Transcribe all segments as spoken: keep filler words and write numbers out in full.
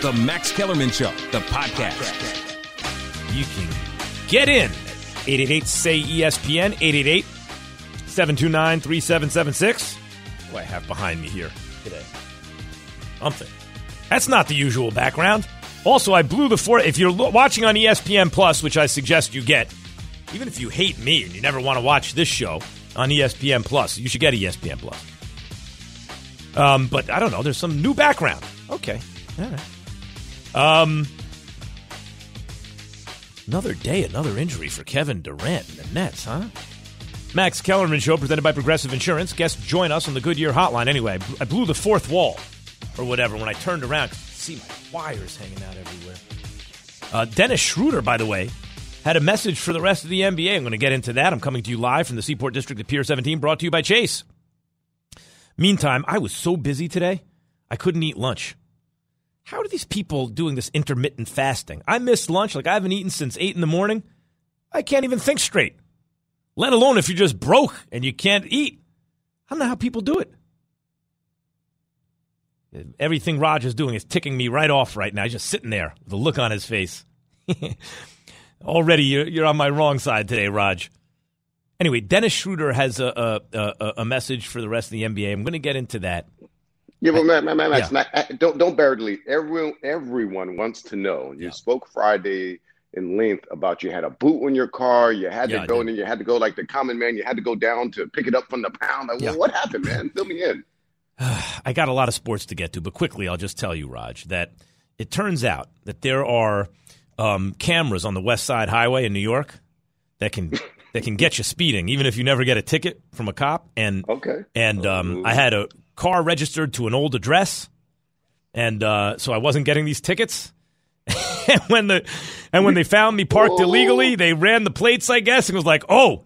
The Max Kellerman Show, the podcast. You can get in at eight eight eight, S A Y, E S P N, eight eight eight, seven two nine, three seven seven six. What do I have behind me here today? Something. That's not the usual background. Also, I blew the four. If you're lo- watching on E S P N Plus, which I suggest you get, even if you hate me and you never want to watch this show on E S P N Plus, you should get E S P N Plus. Um, but I don't know. There's some new background. Okay. All right. Um, another day, another injury for Kevin Durant and the Nets, huh? Max Kellerman Show, presented by Progressive Insurance. Guests join us on the Goodyear Hotline. Anyway, I blew the fourth wall or whatever when I turned around. I could see my wires hanging out everywhere. Uh, Dennis Schroeder, by the way, had a message for the rest of the N B A. I'm going to get into that. I'm coming to you live from the Seaport District of Pier seventeen, brought to you by Chase. Meantime, I was so busy today, I couldn't eat lunch. How are these people doing this intermittent fasting? I missed lunch, like I haven't eaten since eight in the morning. I can't even think straight, let alone if you're just broke and you can't eat. I don't know how people do it. Everything Roger's doing is ticking me right off right now. He's just sitting there with a look on his face. Already, you're, you're on my wrong side today, Raj. Anyway, Dennis Schroeder has a, a, a, a message for the rest of the N B A. I'm going to get into that. Yeah, well, Matt, Matt, Matt, yeah. Matt, don't don't bear the lead. Everyone, everyone wants to know. You yeah. spoke Friday in length about you had a boot in your car. You had yeah, to go, and you had to go like the common man. You had to go down to pick it up from the pound. Like, yeah. well, what happened, man? Fill me in. I got a lot of sports to get to, but quickly, I'll just tell you, Raj, that it turns out that there are um, cameras on the West Side Highway in New York that can that can get you speeding, even if you never get a ticket from a cop. And okay, and um, I had a car registered to an old address, and uh, so I wasn't getting these tickets. and when the and when they found me parked Whoa. illegally, they ran the plates, I guess, and was like, "Oh,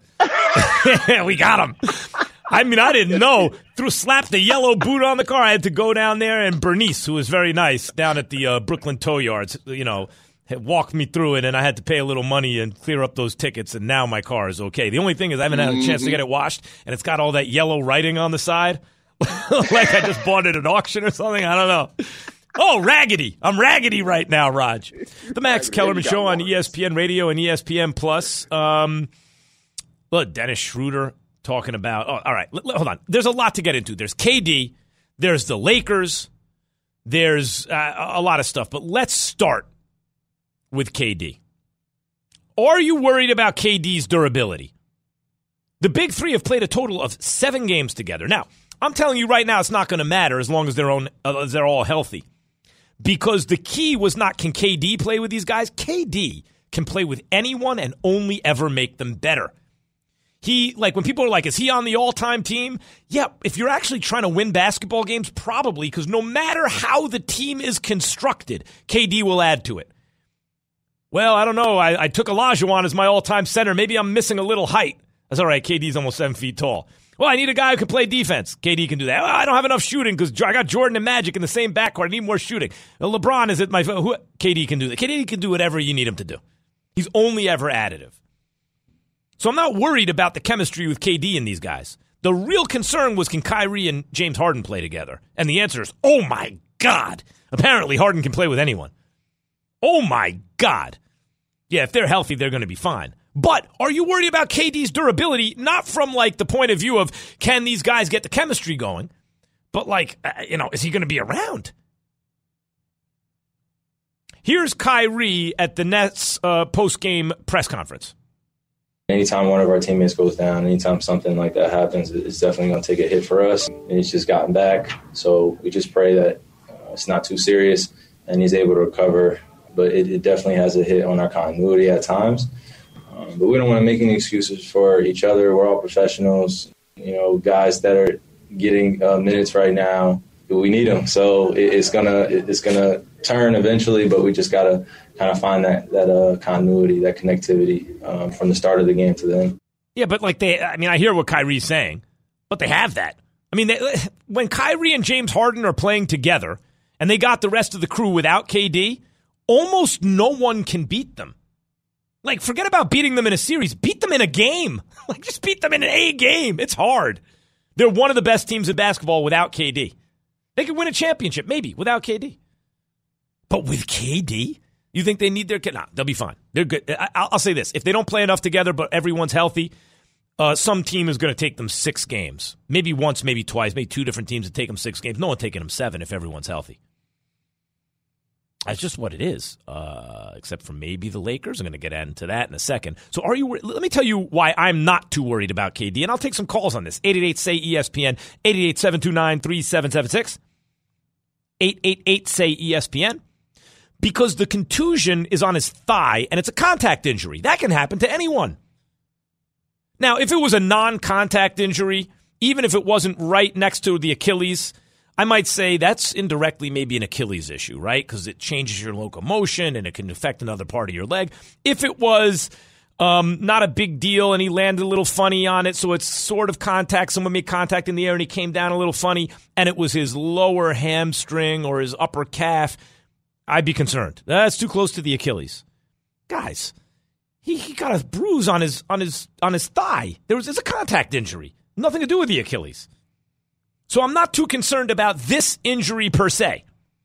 we got him." I mean, I didn't know. Threw slapped the yellow boot on the car. I had to go down there, and Bernice, who was very nice, down at the uh, Brooklyn Tow Yards, you know, had walked me through it, and I had to pay a little money and clear up those tickets, and now my car is okay. The only thing is I haven't had a chance to get it washed, and it's got all that yellow writing on the side, like I just bought it at an auction or something. I don't know. Oh, raggedy. I'm raggedy right now, Raj. The Max Kellerman Show on E S P N Radio and E S P N Plus. Um, look, Dennis Schroeder talking about, oh, all right, l- l- hold on. There's a lot to get into. There's K D, there's the Lakers, there's uh, a lot of stuff. But let's start with K D. Are you worried about K D's durability? The big three have played a total of seven games together. Now, I'm telling you right now, it's not going to matter as long as they're, on, uh, as they're all healthy. Because the key was not, can K D play with these guys? K D can play with anyone and only ever make them better. He, like, when people are like, is he on the all-time team? Yeah, if you're actually trying to win basketball games, probably, because no matter how the team is constructed, K D will add to it. Well, I don't know. I, I took Olajuwon as my all-time center. Maybe I'm missing a little height. That's all right. K D's almost seven feet tall. Well, I need a guy who can play defense. K D can do that. Well, I don't have enough shooting because I got Jordan and Magic in the same backcourt. I need more shooting. Well, LeBron is at my who, K D can do that. K D can do whatever you need him to do. He's only ever additive. So I'm not worried about the chemistry with K D and these guys. The real concern was, can Kyrie and James Harden play together? And the answer is, oh my God. Apparently Harden can play with anyone. Oh my God. Yeah, if they're healthy, they're going to be fine. But are you worried about K D's durability? Not from like the point of view of, can these guys get the chemistry going? But like, uh, you know, is he going to be around? Here's Kyrie at the Nets uh, post-game press conference. Anytime one of our teammates goes down, anytime something like that happens, it's definitely going to take a hit for us. And he's just gotten back. So we just pray that uh, it's not too serious and he's able to recover. But it, it definitely has a hit on our continuity at times. Um, but we don't want to make any excuses for each other. We're all professionals. You know, guys that are getting uh, minutes right now, we need them. So it, it's gonna it's gonna turn eventually. But we just gotta kind of find that that uh, continuity, that connectivity um, from the start of the game to the end. Yeah, but like they, I mean, I hear what Kyrie's saying, but they have that. I mean, they, when Kyrie and James Harden are playing together, and they got the rest of the crew without K D, almost no one can beat them. Like, forget about beating them in a series. Beat them in a game. Like, just beat them in a game. It's hard. They're one of the best teams in basketball without K D. They could win a championship, maybe, without K D. But with K D, you think they need their kid? Nah, they'll be fine. They're good. I, I'll say this. If they don't play enough together, but everyone's healthy, uh, some team is going to take them six games. Maybe once, maybe twice, maybe two different teams that take them six games. No one taking them seven if everyone's healthy. That's just what it is, uh, except for maybe the Lakers. I'm going to get into that in a second. So are you? Let me tell you why I'm not too worried about K D, and I'll take some calls on this. eight eight eight, S A Y, E S P N, eight eight eight, seven two nine, three seven seven six, eight eight eight, S A Y, E S P N, because the contusion is on his thigh, and it's a contact injury. That can happen to anyone. Now, if it was a non-contact injury, even if it wasn't right next to the Achilles, I might say that's indirectly maybe an Achilles issue, right? Because it changes your locomotion and it can affect another part of your leg. If it was um, not a big deal and he landed a little funny on it, so it's sort of contact, someone made contact in the air and he came down a little funny, and it was his lower hamstring or his upper calf, I'd be concerned. That's too close to the Achilles. Guys, he, he got a bruise on his on his on his thigh. There was it's a contact injury. Nothing to do with the Achilles. So I'm not too concerned about this injury per se.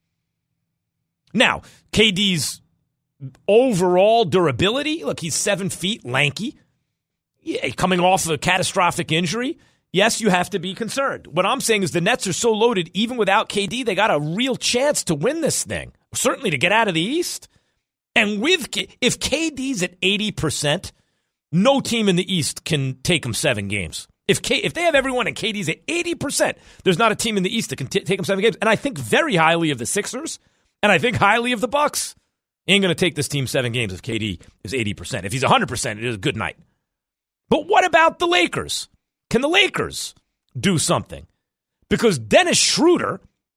Now, K D's overall durability, look, he's seven feet, lanky, yeah, coming off a catastrophic injury. Yes, you have to be concerned. What I'm saying is the Nets are so loaded, even without K D, they got a real chance to win this thing, certainly to get out of the East. And with K- if K D's at eighty percent, no team in the East can take him seven games. If K, if they have everyone and K D's at eighty percent, there's not a team in the East that can t- take them seven games. And I think very highly of the Sixers, and I think highly of the Bucks. He ain't going to take this team seven games if K D is eighty percent. If he's one hundred percent, it is a good night. But what about the Lakers? Can the Lakers do something? Because Dennis Schroeder,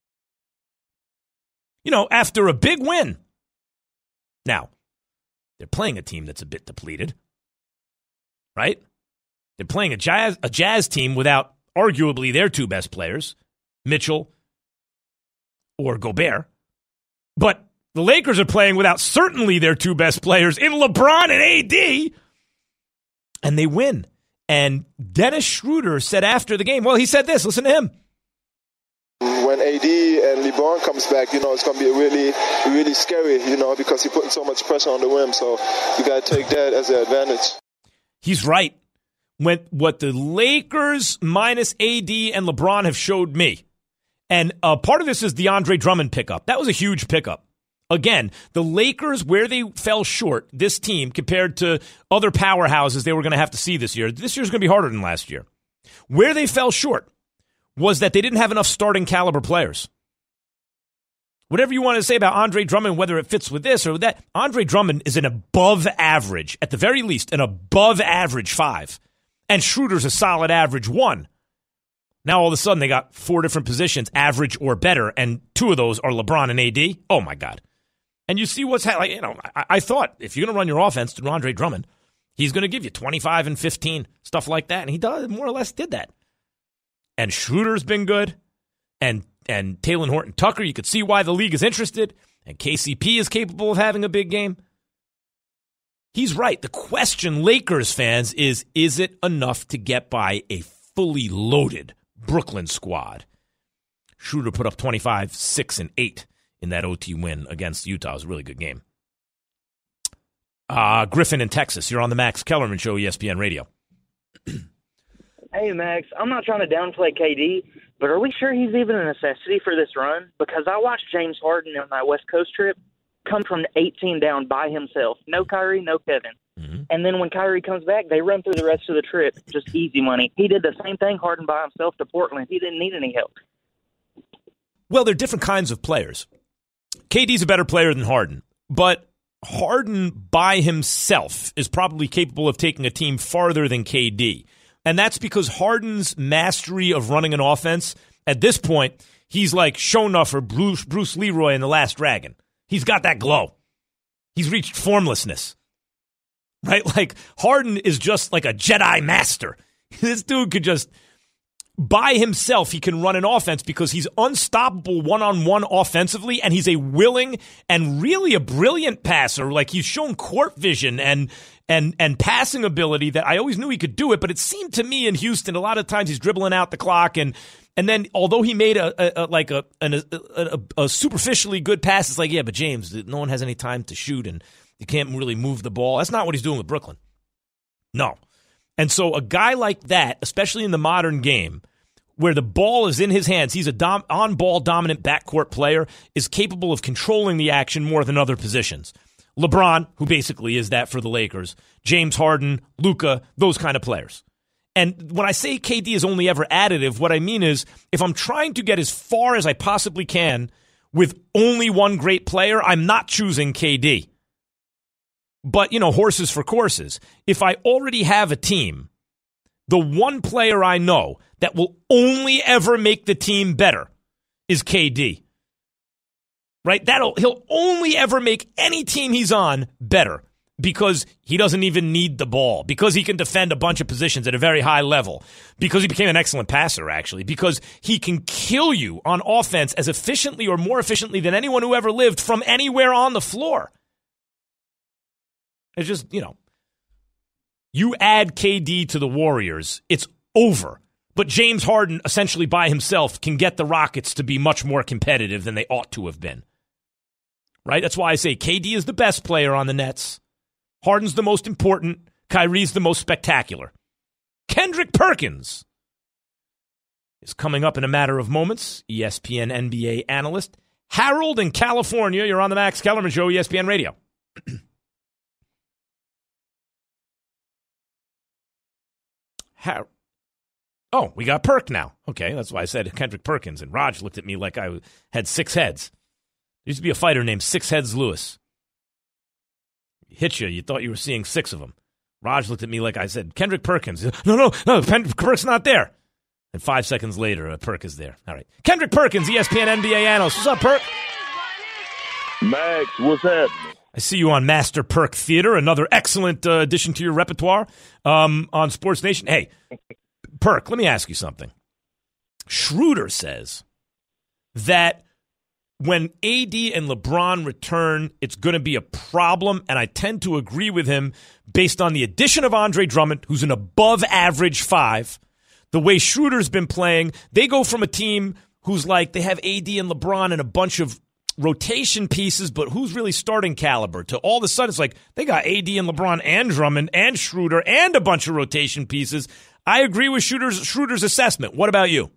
you know, after a big win, now, they're playing a team that's a bit depleted, right? They're playing a Jazz a Jazz team without arguably their two best players, Mitchell or Gobert. But the Lakers are playing without certainly their two best players in LeBron and A D. And they win. And Dennis Schroeder said after the game, well, he said this, listen to him. When A D and LeBron comes back, you know, it's going to be really, really scary, you know, because he's putting so much pressure on the rim. So you got to take that as an advantage. He's right. When what the Lakers minus A D and LeBron have showed me, and uh, part of this is the Andre Drummond pickup. That was a huge pickup. Again, the Lakers, where they fell short, this team, compared to other powerhouses they were going to have to see this year, this year's going to be harder than last year. Where they fell short was that they didn't have enough starting caliber players. Whatever you want to say about Andre Drummond, whether it fits with this or with that, Andre Drummond is an above average, at the very least, an above average five. And Schroeder's a solid average one. Now all of a sudden they got four different positions, average or better, and two of those are LeBron and A D. Oh my God! And you see what's happening. You know, I, I thought if you're going to run your offense to Andre Drummond, he's going to give you twenty-five and fifteen, stuff like that, and he does more or less did that. And Schroeder's been good, and and Talen Horton-Tucker. You could see why the league is interested, and K C P is capable of having a big game. He's right. The question, Lakers fans, is, is it enough to get by a fully loaded Brooklyn squad? Schroeder put up twenty-five, six, and eight in that O T win against Utah. It was a really good game. Uh, Griffin in Texas. You're on the Max Kellerman Show, E S P N Radio. Hey, Max. I'm not trying to downplay K D, but are we sure he's even a necessity for this run? Because I watched James Harden on that West Coast trip come from eighteen down by himself. No Kyrie, no Kevin. Mm-hmm. And then when Kyrie comes back, they run through the rest of the trip. Just easy money. He did the same thing, Harden by himself to Portland. He didn't need any help. Well, they're different kinds of players. K D's a better player than Harden, but Harden by himself is probably capable of taking a team farther than K D. And that's because Harden's mastery of running an offense, at this point, he's like Shonuff or Bruce, Bruce Leroy in The Last Dragon. He's got that glow. He's reached formlessness. Right? Like, Harden is just like a Jedi master. This dude could just, by himself, he can run an offense because he's unstoppable one-on-one offensively, and he's a willing and really a brilliant passer. Like, he's shown court vision and and and passing ability that I always knew he could do it, but it seemed to me in Houston a lot of times he's dribbling out the clock, and and then although he made a, a, a like a, an, a, a a superficially good pass, it's like, yeah, but James, no one has any time to shoot, and you can't really move the ball. That's not what he's doing with Brooklyn. No. And so a guy like that, especially in the modern game, where the ball is in his hands, he's a dom- on-ball dominant backcourt player, is capable of controlling the action more than other positions. LeBron, who basically is that for the Lakers, James Harden, Luka, those kind of players. And when I say K D is only ever additive, what I mean is if I'm trying to get as far as I possibly can with only one great player, I'm not choosing K D. But, you know, horses for courses. If I already have a team, the one player I know that will only ever make the team better is K D. Right? That'll he'll only ever make any team he's on better because he doesn't even need the ball, because he can defend a bunch of positions at a very high level, because he became an excellent passer, actually, because he can kill you on offense as efficiently or more efficiently than anyone who ever lived from anywhere on the floor. It's just, you know, you add K D to the Warriors, it's over. But James Harden, essentially by himself, can get the Rockets to be much more competitive than they ought to have been. Right? That's why I say K D is the best player on the Nets. Harden's the most important. Kyrie's the most spectacular. Kendrick Perkins is coming up in a matter of moments. E S P N N B A analyst. Harold in California. You're on the Max Kellerman Show, E S P N Radio. Har- oh, we got Perk now. Okay, that's why I said Kendrick Perkins. And Raj looked at me like I had six heads. There used to be a fighter named Six Heads Lewis. He hit you. You thought you were seeing six of them. Raj looked at me like I said, Kendrick Perkins. No, no, no, Pen- Perk's not there. And five seconds later, a Perk is there. All right. Kendrick Perkins, E S P N N B A analyst. What's up, Perk? Max, what's happening? I see you on Master Perk Theater, another excellent uh, addition to your repertoire um, on Sports Nation. Hey, Perk, let me ask you something. Schroeder says that when A D and LeBron return, it's going to be a problem, and I tend to agree with him based on the addition of Andre Drummond, who's an above-average five. The way Schroeder's been playing, they go from a team who's like they have A D and LeBron and a bunch of rotation pieces, but who's really starting caliber, to all of a sudden it's like they got A D and LeBron and Drummond and Schroeder and a bunch of rotation pieces. I agree with Schroeder's, Schroeder's assessment. What about you?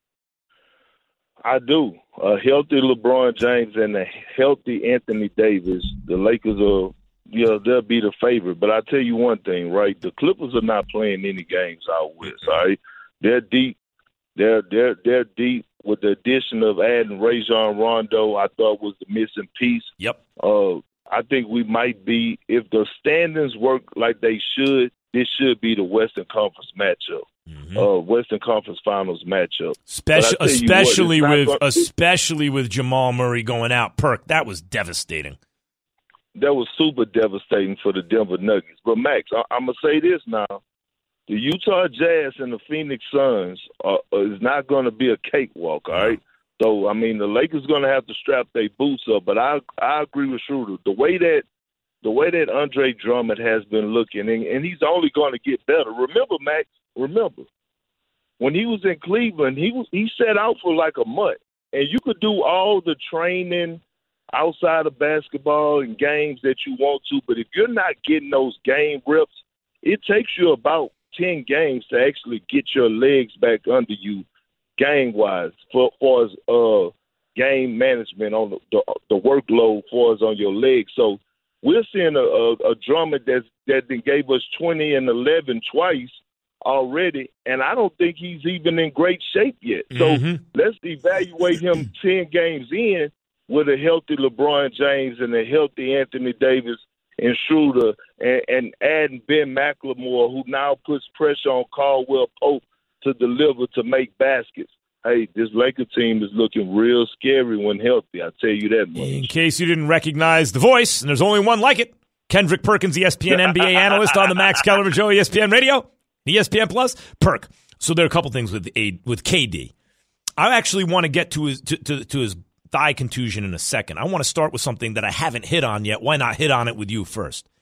I do. A healthy LeBron James and a healthy Anthony Davis, the Lakers are, you know, they'll be the favorite. But I tell you one thing, right? The Clippers are not playing any games out west, all right? They're deep. They're they're they're deep. With the addition of adding Rajon Rondo, I thought was the missing piece. Yep. Uh, I think we might be, if the standings work like they should, this should be the Western Conference matchup, mm-hmm. uh, Western Conference Finals matchup. Especially, especially what, with gonna, especially with Jamal Murray going out. Perk, that was devastating. That was super devastating for the Denver Nuggets. But Max, I, I'm gonna say this now. The Utah Jazz and the Phoenix Suns are, is not going to be a cakewalk, all right? So, I mean, the Lakers are going to have to strap their boots up. But I I agree with Schroeder. The way that the way that Andre Drummond has been looking, and, and he's only going to get better. Remember, Max, remember, when he was in Cleveland, he was he sat out for like a month. And you could do all the training outside of basketball and games that you want to, but if you're not getting those game reps, it takes you about ten games to actually get your legs back under you game-wise for, for as uh, game management on the, the, the workload for us on your legs. So we're seeing a, a, a Drummond that's, that gave us twenty and eleven twice already, and I don't think he's even in great shape yet. So mm-hmm. let's evaluate him ten games in with a healthy LeBron James and a healthy Anthony Davis and Schroeder, and, and adding Ben McLemore, who now puts pressure on Caldwell Pope to deliver, to make baskets. Hey, this Laker team is looking real scary when healthy. I'll tell you that much. In case you didn't recognize the voice, and there's only one like it, Kendrick Perkins, E S P N N B A analyst on the Max Kellerman Show, E S P N Radio, E S P N Plus. Perk. So there are a couple things with a, with K D. I actually want to get to his to, to, to his thigh contusion in a second. I want to start with something that I haven't hit on yet. Why not hit on it with you first?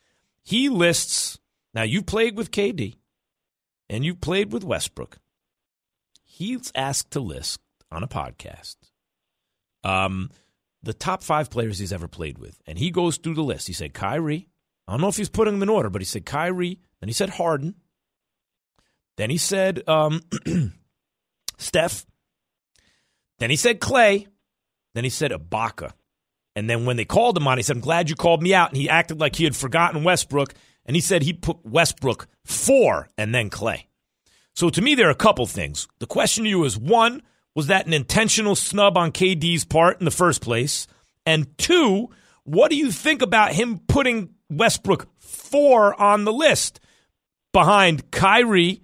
he lists, now you've played with K D and you've played with Westbrook. He's asked to list on a podcast um, the top five players he's ever played with. And he goes through the list. He said Kyrie. I don't know if he's putting them in order, but he said Kyrie. Then he said Harden. Then he said um, Steph. Then he said Clay. Then he said Ibaka. And then when they called him on, he said, I'm glad you called me out. And he acted like he had forgotten Westbrook. And he said he put Westbrook four and then Clay. So to me, there are a couple things. The question to you is, one, was that an intentional snub on K D's part in the first place? And two, what do you think about him putting Westbrook four on the list behind Kyrie,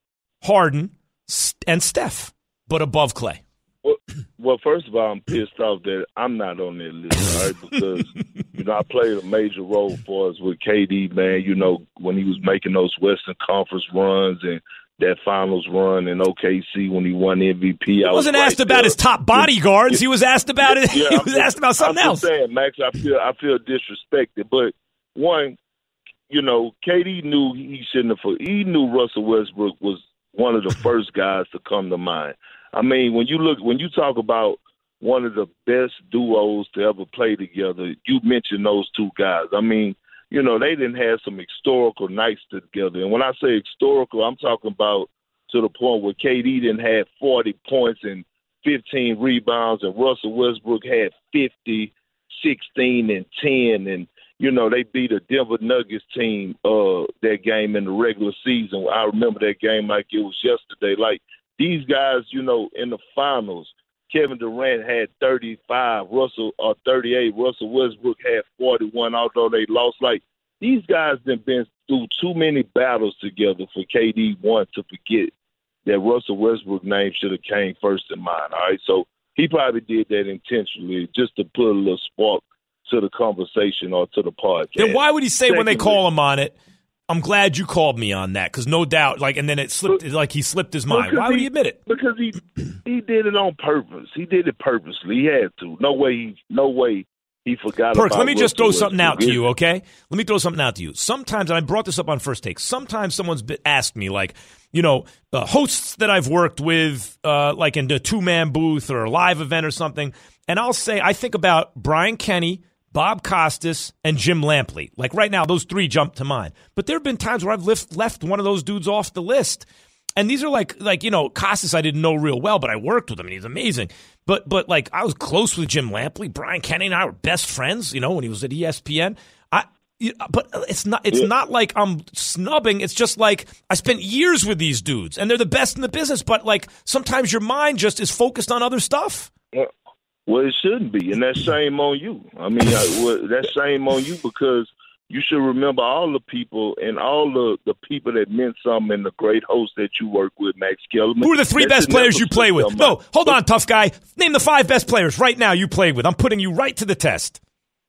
Harden, and Steph, but above Clay? Well, well, first of all, I'm pissed off that I'm not on that list, all right? Because, you know, I played a major role for us with K D, man, you know, when he was making those Western Conference runs and that finals run in O K C when he won M V P. He I wasn't was asked right about there. his top bodyguards. He was asked about it. Yeah, he I'm was just, asked about something I'm else. Just saying, Max, I feel I feel disrespected. But one, you know, K D knew he shouldn't have. He knew Russell Westbrook was one of the first guys to come to mind. I mean, when you look, when you talk about one of the best duos to ever play together, you mentioned those two guys. I mean, you know, they didn't have some historical nights together. And when I say historical, I'm talking about to the point where K D didn't have forty points and fifteen rebounds, and Russell Westbrook had fifty, sixteen, and ten. And, you know, they beat a Denver Nuggets team uh, that game in the regular season. I remember that game like it was yesterday. Like, these guys, you know, in the finals, Kevin Durant had thirty-five, Russell or thirty-eight. Russell Westbrook had forty-one, although they lost. Like, these guys have been through too many battles together for K D one to forget that Russell Westbrook name should have came first in mind. All right, so he probably did that intentionally just to put a little spark to the conversation or to the podcast. Then why would he say Secondly, when they call him on it, I'm glad you called me on that, because no doubt, like, and then it slipped, like he slipped his mind. Why would he admit it? Because he he did it on purpose. He did it purposely. He had to. No way. He, no way. He forgot Perk, about let me just throw Russell something out to Westbrook. you, okay? Let me throw something out to you. Sometimes, and I brought this up on First Take, sometimes someone's been, asked me, like, you know, uh, hosts that I've worked with, uh, like in the two-man booth or a live event or something, and I'll say, I think about Brian Kenny, Bob Costas, and Jim Lampley. Like right now, those three jump to mind. But there have been times where I've left, left one of those dudes off the list. And these are like, like you know, Costas I didn't know real well, but I worked with him, and he's amazing. But, but like, I was close with Jim Lampley. Brian Kenny and I were best friends, you know, when he was at E S P N. I, but it's not, it's not like I'm snubbing. It's just like I spent years with these dudes, and they're the best in the business. But like, sometimes your mind just is focused on other stuff. Well, it shouldn't be, and that's shame on you. I mean, I, well, that's shame on you because you should remember all the people and all the, the people that meant something and the great host that you work with, Max Kellerman. Who are the three That best should players never you play slip with? your No, mind. hold on, tough guy. Name the five best players right now you play with. I'm putting you right to the test.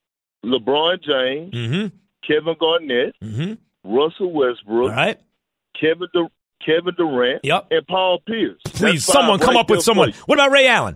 LeBron James, Mm-hmm. Kevin Garnett, Mm-hmm. Russell Westbrook, All right. Kevin Dur- Kevin Durant, Yep. and Paul Pierce. Please, That's five someone come right up with there someone. for you. What about Ray Allen?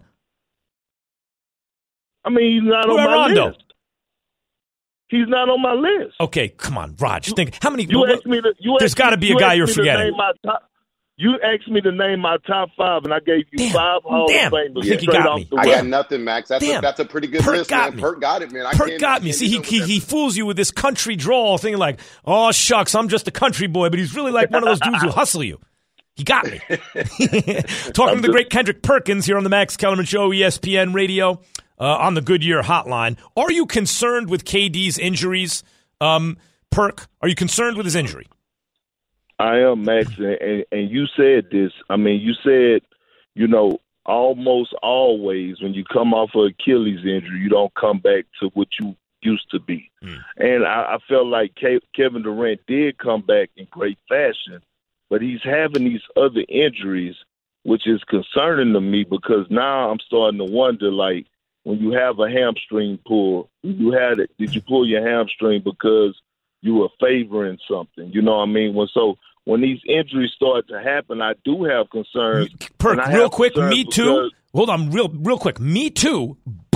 I mean, he's not What on about my Rondo? list. He's not on my list. Okay, come on, Raj. Think how many? You what- asked me to, you there's asked got to me- be a you guy asked you're me to forgetting. name my top- You asked me to name my top five, and I gave you Damn, five Hall damn. of Famers I think he straight got off me. the I web. got nothing, Max. That's Damn. a, that's a pretty good Perk list, got man. me. Perk got it, man. I Perk can't, got I me. can't See, he, do he that. he fools you with this country drawl, thinking like, "Oh shucks, I'm just a country boy," but he's really like one of those dudes who hustle you. He got me. Talking to the great Kendrick Perkins here on the Max Kellerman Show, E S P N Radio, uh, on the Goodyear Hotline. Are you concerned with K D's injuries? Um, Perk, are you concerned with his injury? I am, Max, and, and, and you said this. I mean, you said, you know, almost always when you come off an Achilles injury, you don't come back to what you used to be. Mm. And I, I felt like Ke- Kevin Durant did come back in great fashion, but he's having these other injuries, which is concerning to me because now I'm starting to wonder, like, when you have a hamstring pull, you had it, did you pull your hamstring because you were favoring something? You know what I mean? When so when these injuries start to happen, I do have concerns. Perk, I real have quick, concerns me too. because- Hold on, real real quick, me too. But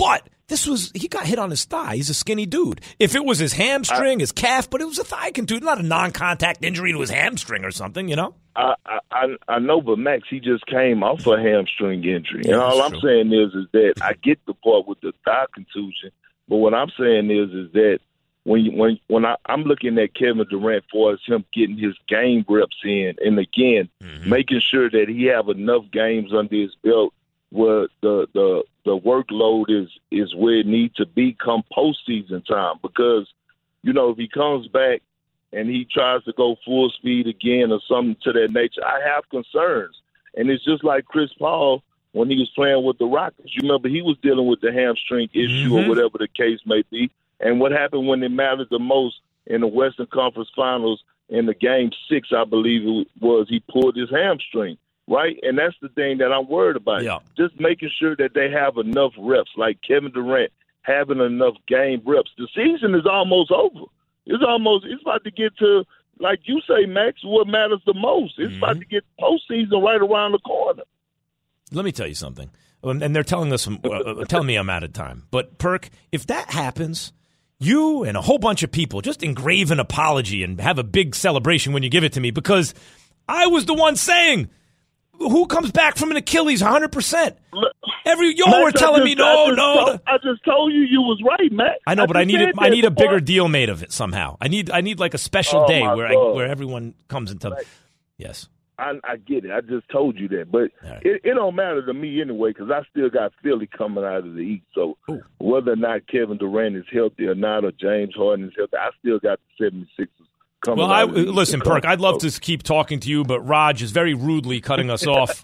This was, he got hit on his thigh. He's a skinny dude. If it was his hamstring, I, his calf, but it was a thigh contusion, not a non-contact injury to his hamstring or something, you know? I, I I know, but Max, he just came off a hamstring injury. Yeah, and all I'm true. saying is, is that I get the part with the thigh contusion, but what I'm saying is, is that when you, when when I, I'm looking at Kevin Durant for as him getting his game reps in, and again, mm-hmm. making sure that he have enough games under his belt where the the the workload is is where it needs to be come postseason time. Because, you know, if he comes back and he tries to go full speed again or something to that nature, I have concerns. And it's just like Chris Paul when he was playing with the Rockets. You remember he was dealing with the hamstring issue mm-hmm. or whatever the case may be. And what happened when it mattered the most in the Western Conference Finals in the game six, I believe it was, he pulled his hamstring. Right? And that's the thing that I'm worried about. Yeah. Just making sure that they have enough reps, like Kevin Durant having enough game reps. The season is almost over. It's almost, it's about to get to, like you say, Max, what matters the most. It's mm-hmm. about to get postseason right around the corner. Let me tell you something. And they're telling us, uh, telling me I'm out of time. But, Perk, if that happens, you and a whole bunch of people just engrave an apology and have a big celebration when you give it to me, because I was the one saying, who comes back from an Achilles one hundred percent? Every y'all Max, were telling just, me no, I no. Told, I just told you you was right, Max. I know, I but I need a, I need a bigger deal made of it somehow. I need I need like a special oh day where I, God. where everyone comes into. Max, yes, I, I get it. I just told you that, but right. it, it don't matter to me anyway because I still got Philly coming out of the East. So Ooh. whether or not Kevin Durant is healthy or not, or James Harden is healthy, I still got the seventy-sixers. Well, I, listen, Perk, I'd love to keep talking to you, but Raj is very rudely cutting us off.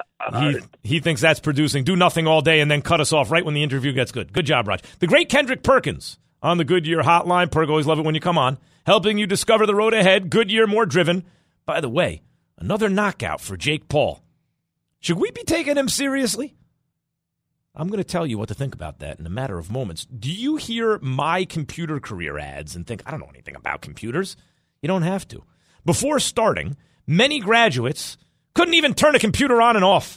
He he thinks that's producing. Do nothing all day and then cut us off right when the interview gets good. Good job, Raj. The great Kendrick Perkins on the Goodyear hotline. Perk, always love it when you come on. Helping you discover the road ahead. Goodyear, more driven. By the way, another knockout for Jake Paul. Should we be taking him seriously? I'm going to tell you what to think about that in a matter of moments. Do you hear my computer career ads and think, I don't know anything about computers? You don't have to. Before starting, many graduates couldn't even turn a computer on and off.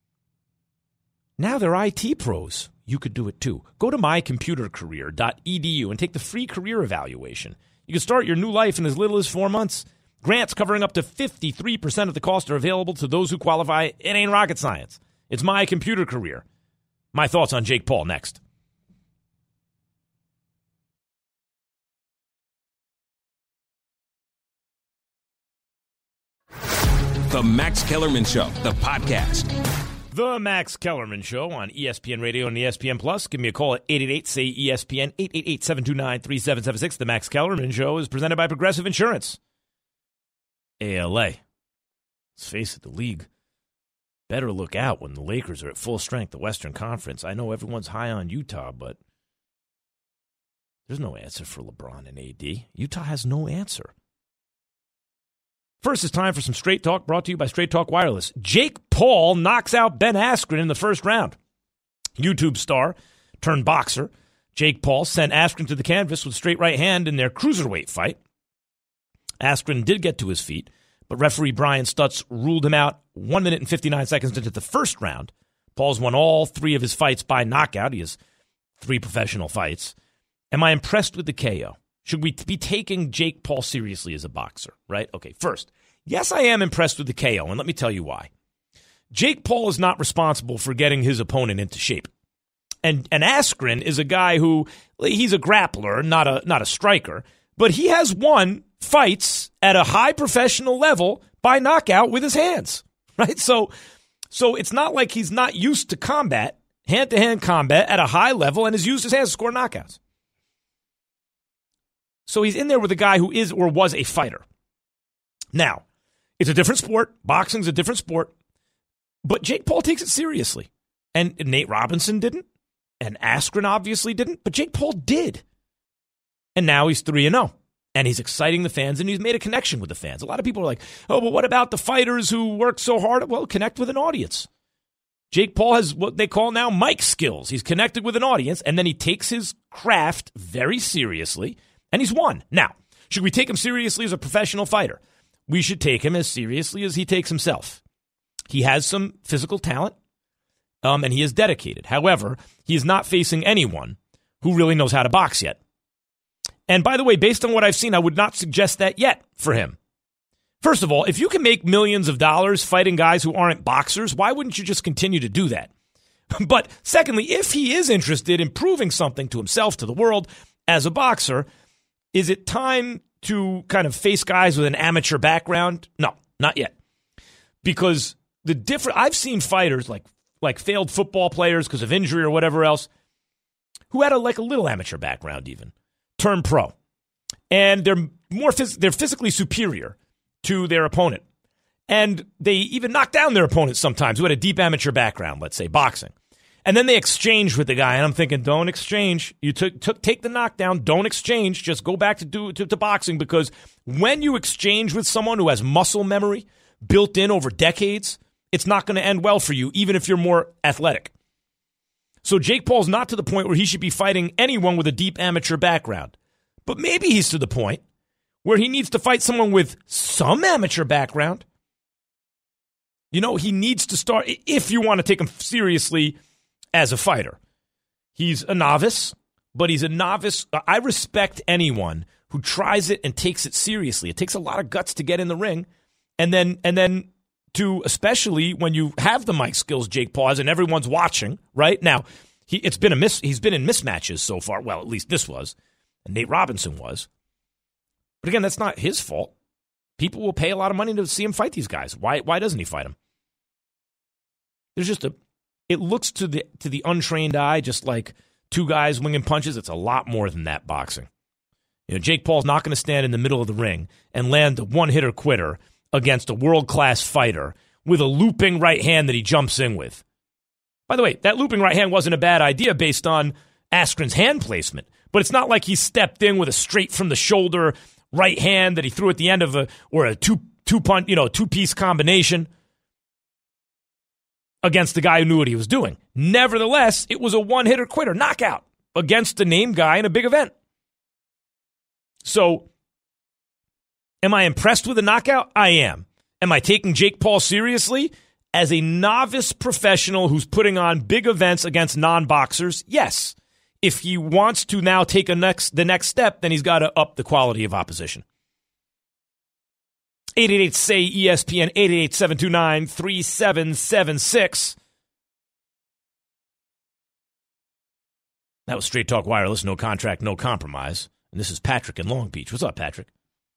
Now they're I T pros. You could do it too. Go to my computer career dot e d u and take the free career evaluation. You can start your new life in as little as four months. Grants covering up to fifty-three percent of the cost are available to those who qualify. It ain't rocket science. It's My Computer Career. My thoughts on Jake Paul next. The Max Kellerman Show, the podcast. The Max Kellerman Show on E S P N Radio and E S P N Plus. Give me a call at eight eight eight, say E S P N, eight eight eight, seven two nine, three seven seven six. The Max Kellerman Show is presented by Progressive Insurance. A L A. Let's face it, the league better look out when the Lakers are at full strength, the Western Conference. I know everyone's high on Utah, but there's no answer for LeBron and A D. Utah has no answer. First, it's time for some Straight Talk, brought to you by Straight Talk Wireless. Jake Paul knocks out Ben Askren in the first round. YouTube star turned boxer Jake Paul sent Askren to the canvas with straight right hand in their cruiserweight fight. Askren did get to his feet, but referee Brian Stutz ruled him out one minute and fifty-nine seconds into the first round. Paul's won all three of his fights by knockout. He has three professional fights. Am I impressed with the K O? Should we be taking Jake Paul seriously as a boxer, right? Okay, first, yes, I am impressed with the K O, and let me tell you why. Jake Paul is not responsible for getting his opponent into shape. And and Askren is a guy who, he's a grappler, not a not a striker, but he has won fights at a high professional level by knockout with his hands, right? So, so it's not like he's not used to combat, hand-to-hand combat at a high level and has used his hands to score knockouts. So he's in there with a guy who is or was a fighter. Now, it's a different sport. Boxing's a different sport. But Jake Paul takes it seriously. And Nate Robinson didn't. And Askren obviously didn't. But Jake Paul did. And now he's three and oh. And he's exciting the fans, and he's made a connection with the fans. A lot of people are like, oh, but what about the fighters who work so hard? Well, connect with an audience. Jake Paul has what they call now mic skills. He's connected with an audience, and then he takes his craft very seriously. And he's won. Now, should we take him seriously as a professional fighter? We should take him as seriously as he takes himself. He has some physical talent. um, and he is dedicated. However, he is not facing anyone who really knows how to box yet. And by the way, based on what I've seen, I would not suggest that yet for him. First of all, if you can make millions of dollars fighting guys who aren't boxers, why wouldn't you just continue to do that? But secondly, if he is interested in proving something to himself, to the world, as a boxer, is it time to kind of face guys with an amateur background? No, not yet. Because the different, I've seen fighters like like failed football players because of injury or whatever else, who had a, like a little amateur background even, turn pro. And they're more phys- they're physically superior to their opponent. And they even knock down their opponent sometimes who had a deep amateur background, let's say boxing. And then they exchange with the guy, and I'm thinking, don't exchange. You took, took take the knockdown, don't exchange. Just go back to do to, to boxing, because when you exchange with someone who has muscle memory built in over decades, it's not going to end well for you, even if you're more athletic. So Jake Paul's not to the point where he should be fighting anyone with a deep amateur background. But maybe he's to the point where he needs to fight someone with some amateur background. You know, he needs to start, if you want to take him seriously as a fighter. He's a novice, but he's a novice. I respect anyone who tries it and takes it seriously. It takes a lot of guts to get in the ring. And then, and then to, especially when you have the mic skills Jake Paul has and everyone's watching, right? Now, he, it's been a mis, he's been in mismatches so far. Well, at least this was. And Nate Robinson was. But again, that's not his fault. People will pay a lot of money to see him fight these guys. Why, why doesn't he fight them? There's just a, it looks to the to the untrained eye just like two guys winging punches. It's a lot more than that boxing. You know, Jake Paul's not going to stand in the middle of the ring and land a one-hitter quitter against a world-class fighter with a looping right hand that he jumps in with. By the way, that looping right hand wasn't a bad idea based on Askren's hand placement, but it's not like he stepped in with a straight from the shoulder right hand that he threw at the end of a or a two two punch, you know, two-piece combination against the guy who knew what he was doing. Nevertheless, it was a one-hitter quitter, knockout, against a named guy in a big event. So, am I impressed with the knockout? I am. Am I taking Jake Paul seriously as a novice professional who's putting on big events against non-boxers? Yes. If he wants to now take a next the next step, then he's got to up the quality of opposition. eight eight eight, S A Y, E S P N, eight eight eight, seven two nine, three seven seven six. That was Straight Talk Wireless, no contract, no compromise. And this is Patrick in Long Beach. What's up, Patrick?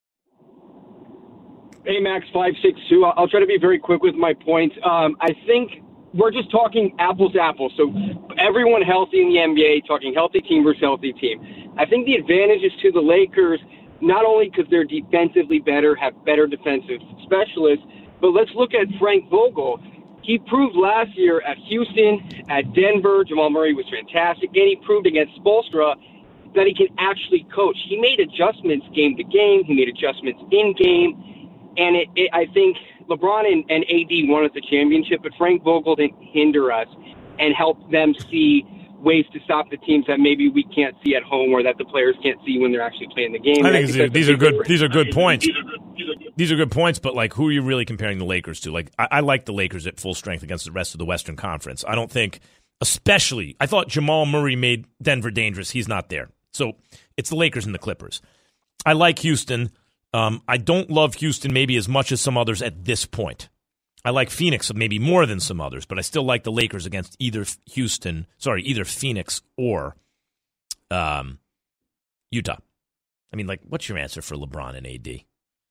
Hey, Max, five six two. I'll try to be very quick with my points. Um, I think we're just talking apples to apples. So everyone healthy in the N B A, talking healthy team versus healthy team. I think the advantage is to the Lakers, not only because they're defensively better, have better defensive specialists, but let's look at Frank Vogel. He proved last year at Houston, at Denver, Jamal Murray was fantastic, and he proved against Spoelstra that he can actually coach. He made adjustments game to game. He made adjustments in game. And it, it, I think LeBron and, and A D won us the championship, but Frank Vogel didn't hinder us and help them see ways to stop the teams that maybe we can't see at home or that the players can't see when they're actually playing the game. I think, I think these, are, these are good. These are good points. These are good, these, are good. these are good points. But like, who are you really comparing the Lakers to? Like, I, I like the Lakers at full strength against the rest of the Western Conference. I don't think, especially, I thought Jamal Murray made Denver dangerous. He's not there. So it's the Lakers and the Clippers. I like Houston. Um, I don't love Houston maybe as much as some others at this point. I like Phoenix maybe more than some others, but I still like the Lakers against either Houston, sorry, either Phoenix or um, Utah. I mean, like, what's your answer for LeBron and A D?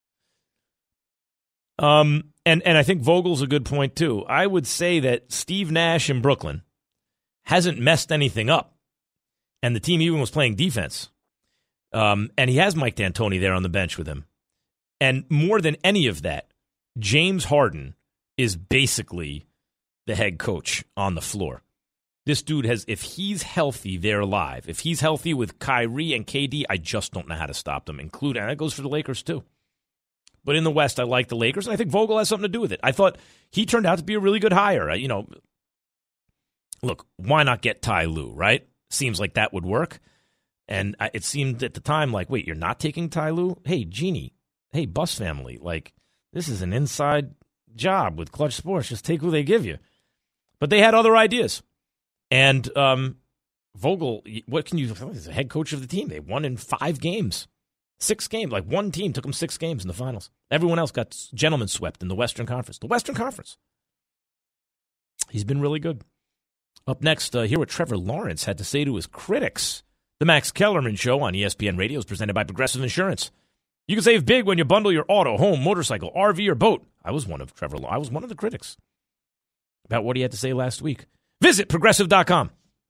Um, and, and I think Vogel's a good point, too. I would say that Steve Nash in Brooklyn hasn't messed anything up, and the team even was playing defense. Um, and he has Mike D'Antoni there on the bench with him. And more than any of that, James Harden is basically the head coach on the floor. This dude has, if he's healthy, they're alive. If he's healthy with Kyrie and K D, I just don't know how to stop them, including, and that goes for the Lakers too. But in the West, I like the Lakers, and I think Vogel has something to do with it. I thought he turned out to be a really good hire. You know, look, why not get Ty Lue, right? Seems like that would work. And it seemed at the time like, wait, you're not taking Ty Lue? Hey, Jeannie, hey, Bus family, like, this is an inside job with Clutch Sports. Just take who they give you. But they had other ideas. And um, Vogel, what can you, he's the head coach of the team. They won in five games, six games. Like one team took them six games in the finals. Everyone else got gentlemen swept in the Western Conference. The Western Conference. He's been really good. Up next, uh, hear what Trevor Lawrence had to say to his critics. The Max Kellerman Show on E S P N Radio is presented by Progressive Insurance. You can save big when you bundle your auto, home, motorcycle, R V, or boat. I was one of Trevor. I was one of the critics about what he had to say last week. Visit Progressive dot com.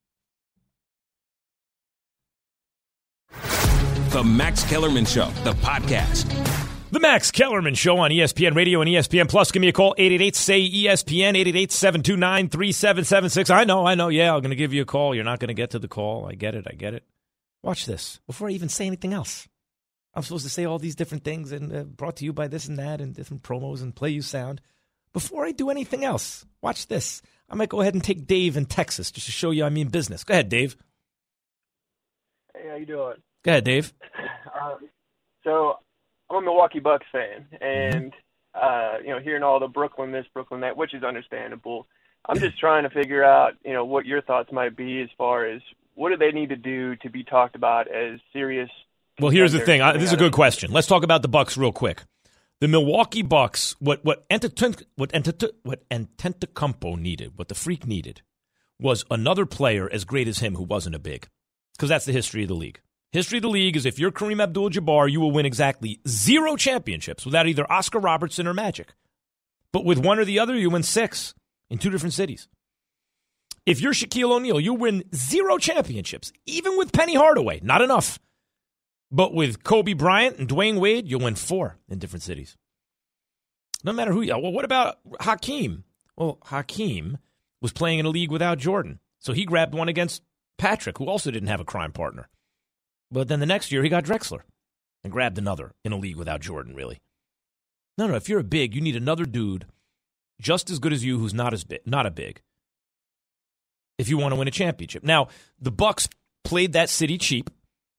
The Max Kellerman Show, the podcast. The Max Kellerman Show on E S P N Radio and E S P N Plus. Give me a call, eight eight eight, S A Y, E S P N, eight eight eight, seven two nine, three seven seven six. I know, I know. Yeah, I'm going to give you a call. You're not going to get to the call. I get it, I get it. Watch this. Before I even say anything else, I'm supposed to say all these different things and uh, brought to you by this and that and different promos and play you sound. Before I do anything else, watch this. I might go ahead and take Dave in Texas just to show you I mean business. Go ahead, Dave. Hey, how you doing? Go ahead, Dave. Um, so I'm a Milwaukee Bucks fan, and uh, you know, hearing all the Brooklyn this, Brooklyn that, which is understandable. I'm just trying to figure out, you know, what your thoughts might be as far as what do they need to do to be talked about as serious. Well, here's the thing. I, this is a good question. Let's talk about the Bucks real quick. The Milwaukee Bucks, what what Antetokounmpo, what Antetokounmpo, what Antetokounmpo needed, what the Freak needed, was another player as great as him who wasn't a big, because that's the history of the league. History of the league is if you're Kareem Abdul-Jabbar, you will win exactly zero championships without either Oscar Robertson or Magic. But with one or the other, you win six in two different cities. If you're Shaquille O'Neal, you win zero championships, even with Penny Hardaway. Not enough. But with Kobe Bryant and Dwayne Wade, you'll win four in different cities. No matter who you are. Well, what about Hakeem? Well, Hakeem was playing in a league without Jordan. So he grabbed one against Patrick, who also didn't have a crime partner. But then the next year, he got Drexler and grabbed another in a league without Jordan, really. No, no, if you're a big, you need another dude just as good as you who's not as big, not a big, if you want to win a championship. Now, the Bucks played that city cheap.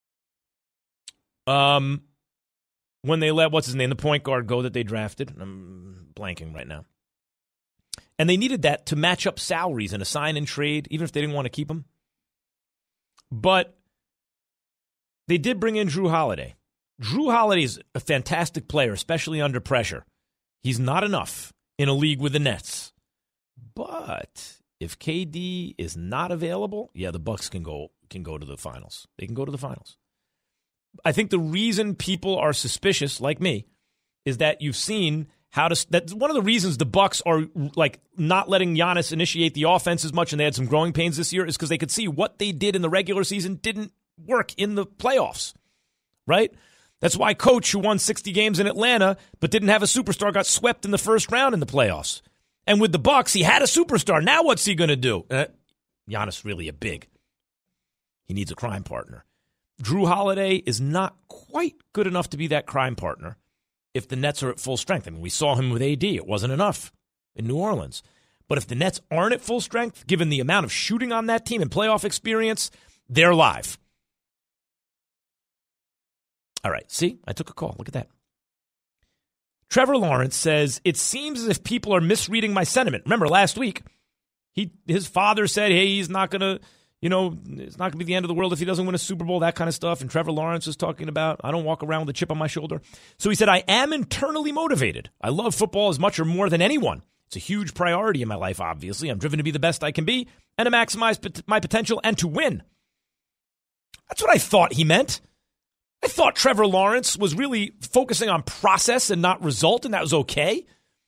Um, when they let, what's his name, the point guard go that they drafted. I'm blanking right now. And they needed that to match up salaries and a sign and trade, even if they didn't want to keep him. But they did bring in Drew Holiday. Drew Holiday is a fantastic player, especially under pressure. He's not enough in a league with the Nets. But if K D is not available, yeah, the Bucks can go can go to the finals. They can go to the finals. I think the reason people are suspicious, like me, is that you've seen how to. That's one of the reasons the Bucks are like not letting Giannis initiate the offense as much, and they had some growing pains this year, is because they could see what they did in the regular season didn't work in the playoffs, right? That's why Coach, who won sixty games in Atlanta but didn't have a superstar, got swept in the first round in the playoffs. And with the Bucks, he had a superstar. Now what's he going to do? Uh, Giannis really a big. He needs a crime partner. Drew Holiday is not quite good enough to be that crime partner if the Nets are at full strength. I mean, we saw him with A D. It wasn't enough in New Orleans. But if the Nets aren't at full strength, given the amount of shooting on that team and playoff experience, they're live. All right, see, I took a call. Look at that. Trevor Lawrence says, it seems as if people are misreading my sentiment. Remember, last week, he his father said, hey, he's not going to, you know, it's not going to be the end of the world if he doesn't win a Super Bowl, that kind of stuff. And Trevor Lawrence was talking about, I don't walk around with a chip on my shoulder. So he said, I am internally motivated. I love football as much or more than anyone. It's a huge priority in my life, obviously. I'm driven to be the best I can be and to maximize pot- my potential and to win. That's what I thought he meant. I thought Trevor Lawrence was really focusing on process and not result, and that was okay.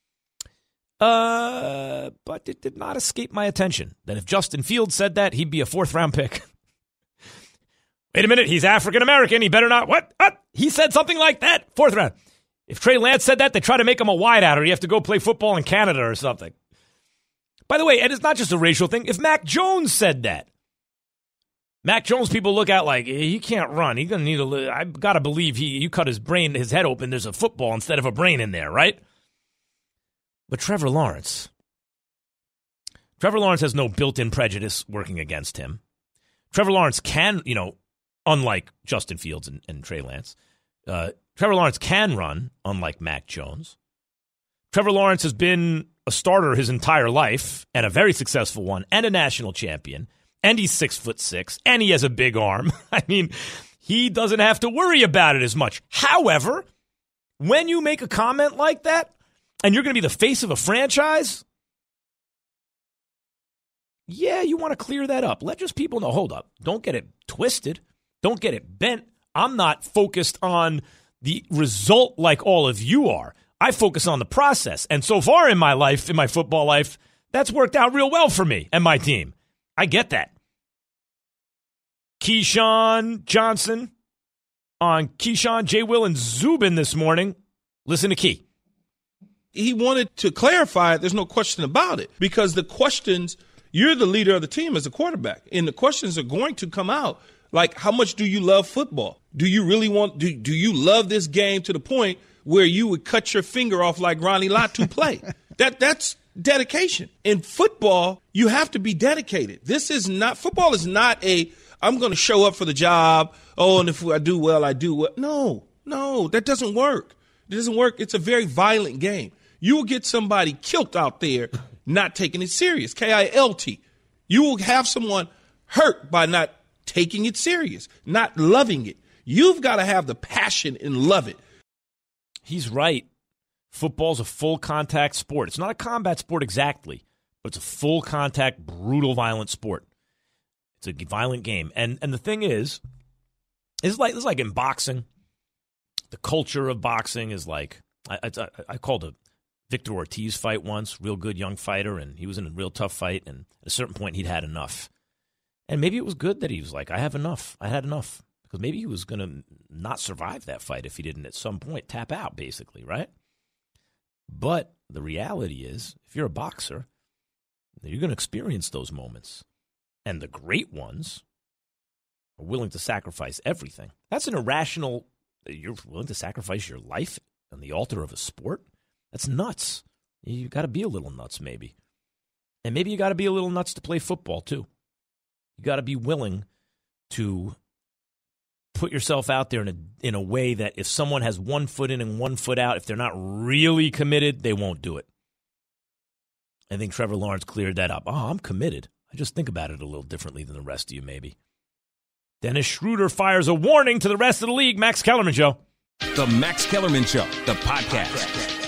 Uh, but it did not escape my attention that if Justin Fields said that, he'd be a fourth-round pick. Wait a minute, he's African-American. He better not. What? What? He said something like that? Fourth round. If Trey Lance said that, they try to make him a wideout, or you have to go play football in Canada or something. By the way, and it's not just a racial thing. If Mac Jones said that, Mac Jones, people look at like, he can't run. He's going to need a, I've got to believe he, you cut his brain, his head open, there's a football instead of a brain in there, right? But Trevor Lawrence, Trevor Lawrence has no built-in prejudice working against him. Trevor Lawrence can, you know, unlike Justin Fields and, and Trey Lance, uh, Trevor Lawrence can run, unlike Mac Jones. Trevor Lawrence has been a starter his entire life and a very successful one and a national champion, and he's six foot six, and he has a big arm. I mean, he doesn't have to worry about it as much. However, when you make a comment like that and you're going to be the face of a franchise, yeah, you want to clear that up. Let just people know, hold up. Don't get it twisted. Don't get it bent. I'm not focused on the result like all of you are. I focus on the process. And so far in my life, in my football life, that's worked out real well for me and my team. I get that. Keyshawn Johnson on Keyshawn, J. Will, and Zubin this morning. Listen to Key. He wanted to clarify it. There's no question about it. Because the questions, you're the leader of the team as a quarterback. And the questions are going to come out. Like, how much do you love football? Do you really want, do, do you love this game to the point where you would cut your finger off like Ronnie Lott to play? that That's dedication. In football, you have to be dedicated. This is not, football is not a, I'm going to show up for the job. Oh, and if I do well, I do well. No, no, that doesn't work. It doesn't work. It's a very violent game. You will get somebody killed out there not taking it serious, K I L T. You will have someone hurt by not taking it serious, not loving it. You've got to have the passion and love it. He's right. Football's a full contact sport. It's not a combat sport exactly, but it's a full contact, brutal, violent sport. It's a violent game. And and the thing is, it's like it's like in boxing. The culture of boxing is like, I, I, I called a Victor Ortiz fight once, real good young fighter, and he was in a real tough fight, and at a certain point he'd had enough. And maybe it was good that he was like, I have enough. I had enough. Because maybe he was going to not survive that fight if he didn't at some point tap out, basically, right? But the reality is, if you're a boxer, you're going to experience those moments. And the great ones are willing to sacrifice everything. That's an irrational, you're willing to sacrifice your life on the altar of a sport? That's nuts. You got to be a little nuts, maybe. And maybe you got to be a little nuts to play football, too. You got to be willing to put yourself out there in a in a way that if someone has one foot in and one foot out, if they're not really committed, they won't do it. I think Trevor Lawrence cleared that up. Oh, I'm committed. I just think about it a little differently than the rest of you, maybe. Dennis Schroeder fires a warning to the rest of the league. Max Kellerman Show. The Max Kellerman Show, the podcast.